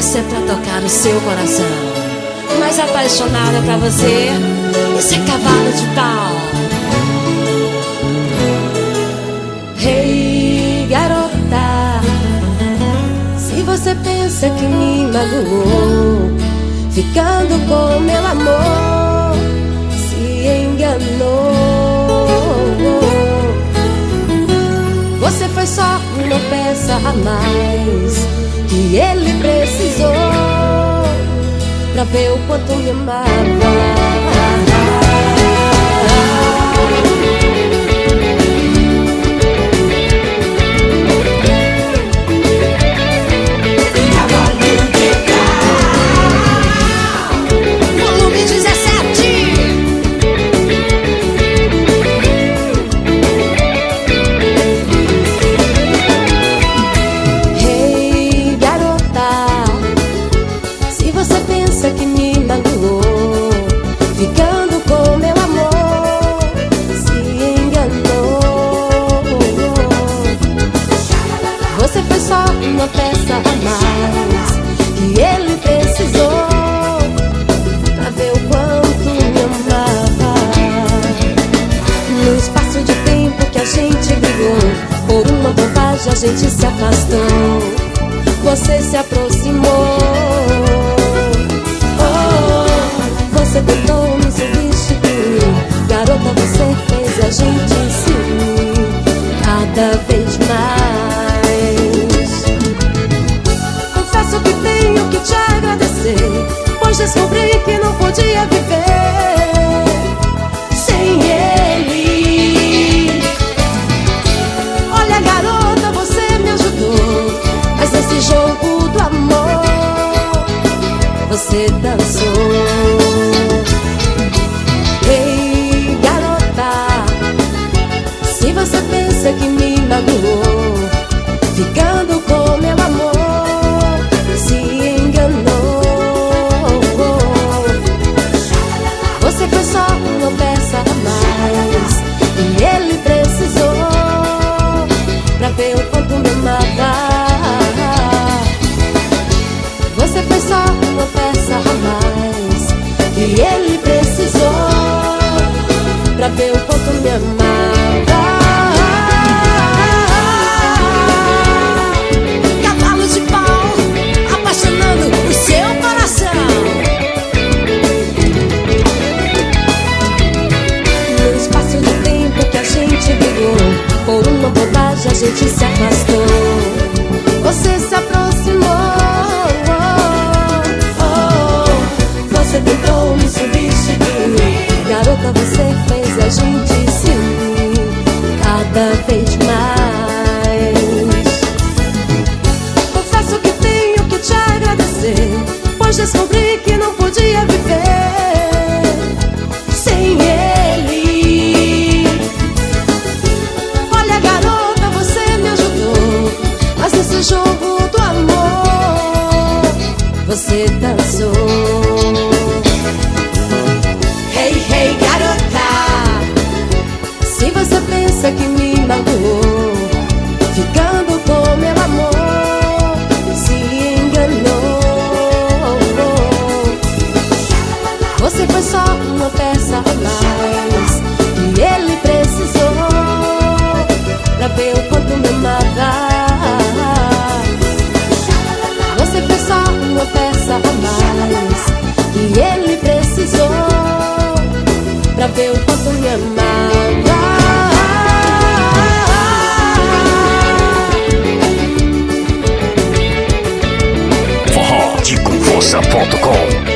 Isso é pra tocar o seu coração. Mais apaixonada pra você, isso é cavalo de pau. Hey, garota, se você pensa que me magoou, ficando com meu amor, se enganou. Você foi só uma peça a mais que ele precisou pra ver o quanto me amava. Que me magoou, ficando com meu amor, se enganou. Você foi só uma peça a mais que ele precisou pra ver o quanto me amava. No espaço de tempo que a gente brigou, por uma bobagem a gente se afastou. Você se aproximou. Você tentou me substituir, garota, você fez a gente se unir cada vez mais. Confesso que tenho que te agradecer, pois descobri que não podia viver sem ele. Olha, garota, você me ajudou, mas nesse jogo do amor você dançou. Ei, garota, se você pensa que me magoou, ficando com meu amor, se enganou. Você foi só uma peça a mais e ele precisou pra ver o quanto me amava. Você foi só uma peça a mais e ele precisou pra ver o quanto me amava. Cavalo de pau, apaixonando o seu coração. No espaço de tempo que a gente brigou, por uma bobagem a gente se afastou. Você se aproximou. Você tentou me substituir, garota, você fez a gente se unir cada vez mais. Confesso que tenho que te agradecer, pois descobri que não podia viver sem ele. Olha, garota, você me ajudou, mas nesse jogo do amor você dançou. Hey, garota, se você pensa que me magoou, ficando com meu amor, se enganou. Você foi só uma peça a mais que ele precisou pra ver o quanto me amava. Você foi só uma peça a mais que ele precisou pra ver o quanto me amava. forró de conforça.com